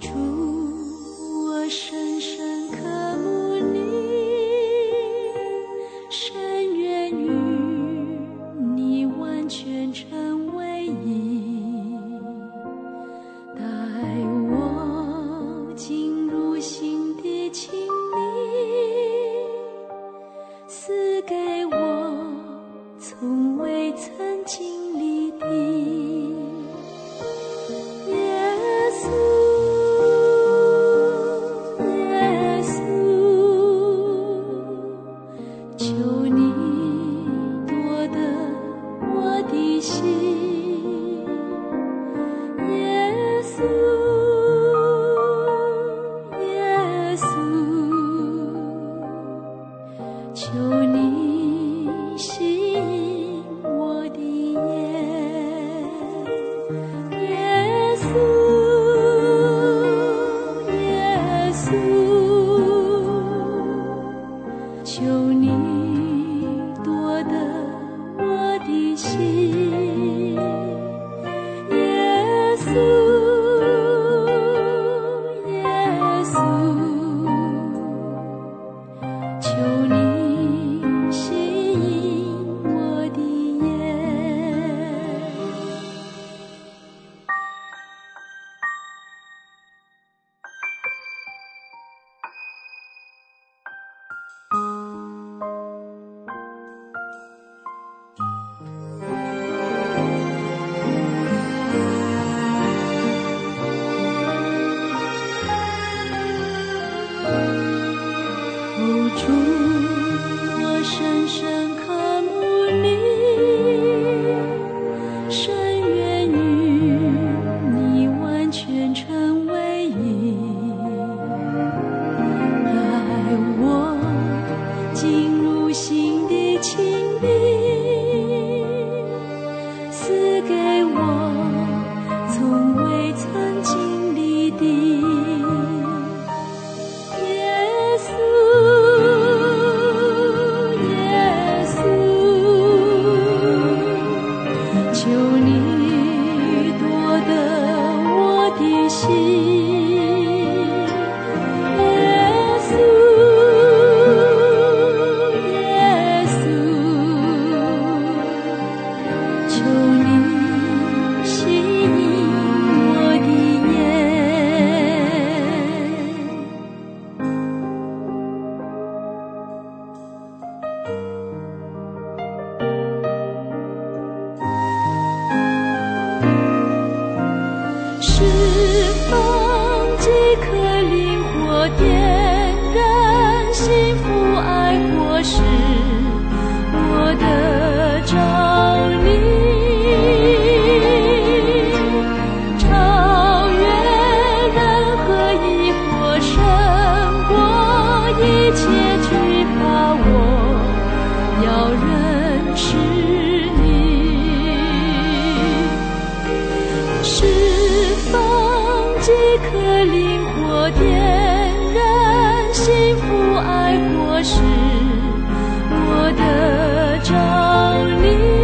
主，我深深渴慕你，深愿与你完全成为一，带我进入心的亲密，赐给我从未曾经历的耶稣，耶稣，求你夺得我的心，耶稣，耶稣，求你吸引我的眼，耶稣，耶稣，求你夺得我的心，耶稣，耶稣，求你吸引我的眼。主，我深深渴慕你，深愿与你完全成为一，带我进入心的亲密，赐给我从未曾经历的耶稣，耶稣，求你夺得我的心，耶稣，耶稣，求你吸引我的眼。释放即可灵活点燃幸福爱果实，我的照你超越任何疑惑，胜过一切惧怕，我要认识你，释放即可灵活点燃幸福爱果实，我的照你